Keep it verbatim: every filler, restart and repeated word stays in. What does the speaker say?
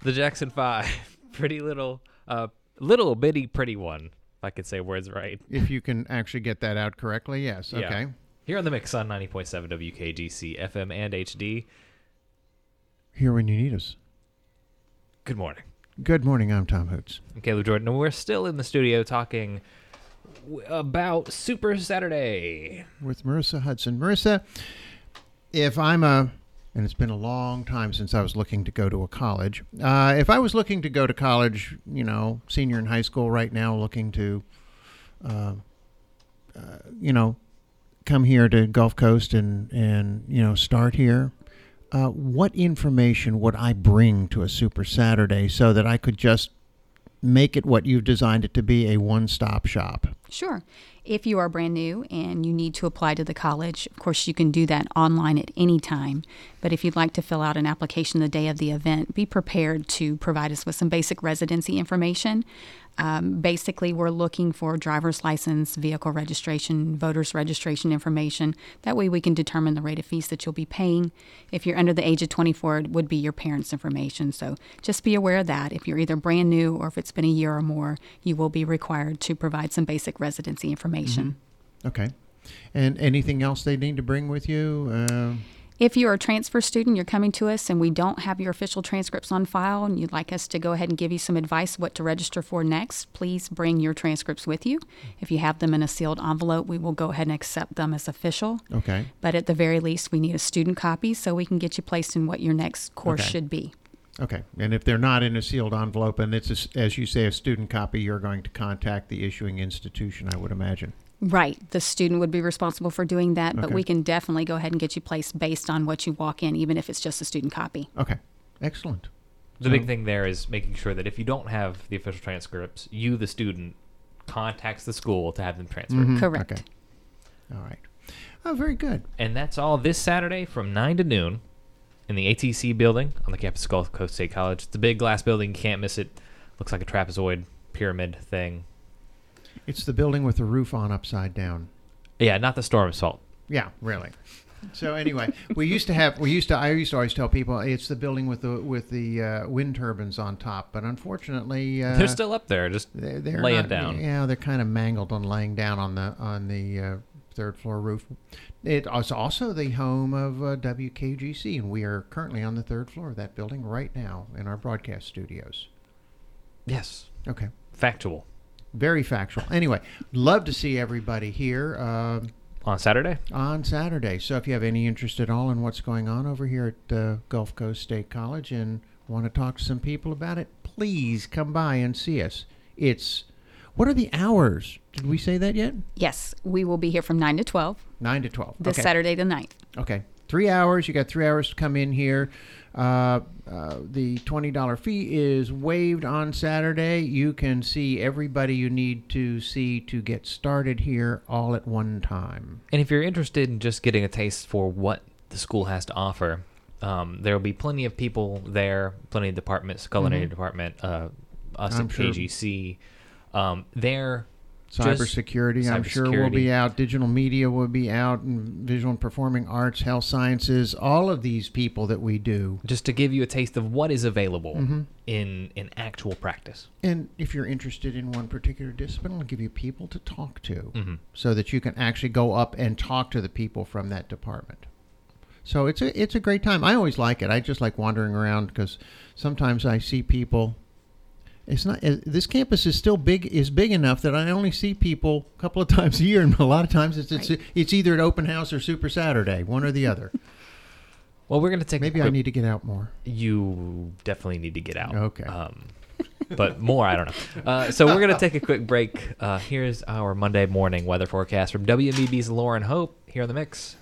The Jackson Five. Pretty little, uh, little bitty pretty one, if I could say words right. If you can actually get that out correctly, yes. Yeah. Okay. Here on The Mix on ninety point seven W K G C, F M and H D. Here when you need us. Good morning. Good morning, I'm Tom Hoots. I'm Caleb Jordan, and we're still in the studio talking w- about Super Saturday. With Marissa Hudson. Marissa, if I'm a, and it's been a long time since I was looking to go to a college, uh, if I was looking to go to college, you know, senior in high school right now, looking to, uh, uh, you know, come here to Gulf Coast and, and you know, start here, uh, what information would I bring to a Super Saturday so that I could just make it what you've designed it to be, a one-stop shop? Sure. If you are brand new and you need to apply to the college, of course, you can do that online at any time. But if you'd like to fill out an application the day of the event, be prepared to provide us with some basic residency information. Um, basically, we're looking for driver's license, vehicle registration, voter's registration information. That way we can determine the rate of fees that you'll be paying. If you're under the age of twenty-four, it would be your parents' information. So just be aware of that. If you're either brand new or if it's been a year or more, you will be required to provide some basic residency information. Mm-hmm. Okay. And anything else they need to bring with you? Uh... If you're a transfer student, you're coming to us and we don't have your official transcripts on file and you'd like us to go ahead and give you some advice what to register for next, please bring your transcripts with you. If you have them in a sealed envelope, we will go ahead and accept them as official. Okay. But at the very least, we need a student copy so we can get you placed in what your next course Okay. should be. Okay. And if they're not in a sealed envelope and it's, a, as you say, a student copy, you're going to contact the issuing institution, I would imagine. Right. The student would be responsible for doing that, but Okay. we can definitely go ahead and get you placed based on what you walk in, even if it's just a student copy. Okay. Excellent. The So- big thing there is making sure that if you don't have the official transcripts, you, the student, contacts the school to have them transferred. Mhm. Correct. Okay. All right. Oh, very good. And that's all this Saturday from nine to noon in the A T C building on the campus of Gulf Coast State College. It's a big glass building. You can't miss it. Looks like a trapezoid pyramid thing. It's the building with the roof on upside down. Yeah, not the storm's fault. Yeah, really. So anyway, we used to have, we used to, I used to always tell people it's the building with the with the uh, wind turbines on top, but unfortunately, uh, They're still up there, just they're, they're laying not- down. Yeah, they're kind of mangled and laying down on the on the uh, third floor roof. It is also the home of uh, W K G C, and we are currently on the third floor of that building right now in our broadcast studios. Yes, Okay. factual. Very factual. Anyway, love to see everybody here uh, On Saturday? on Saturday. So if you have any interest at all in what's going on over here at uh, Gulf Coast State College and want to talk to some people about it, please come by and see us. It's, what are the hours? Did we say that yet? Yes, we will be here from nine to twelve, nine to twelve. this Okay. Saturday the ninth. Okay. Three hours. You got three hours to come in here. Uh, uh, the twenty dollars fee is waived on Saturday. You can see everybody you need to see to get started here all at one time. And if you're interested in just getting a taste for what the school has to offer, um, there will be plenty of people there, plenty of departments, culinary Mhm. department, uh, us I'm at sure. K G C. Um, they're Just Cybersecurity, I'm sure, will cybersecurity. be out. Digital media will be out. And visual and performing arts, health sciences, all of these people that we do. just to give you a taste of what is available Mhm. in, in actual practice. And if you're interested in one particular discipline, I'll give you people to talk to Mhm. so that you can actually go up and talk to the people from that department. So it's a it's a great time. I always like it. I just like wandering around because sometimes I see people. It's not uh, this campus is still big is big enough that I only see people a couple of times a year, and a lot of times it's it's, Right. it's either an open house or Super Saturday, one or the other. Well, we're going to take Maybe a I quick, need to get out more. You definitely need to get out. Okay. Um, but more, I don't know. Uh, so we're going to take a quick break. Uh, here's our Monday morning weather forecast from W M E B's Lauren Hope here on The Mix.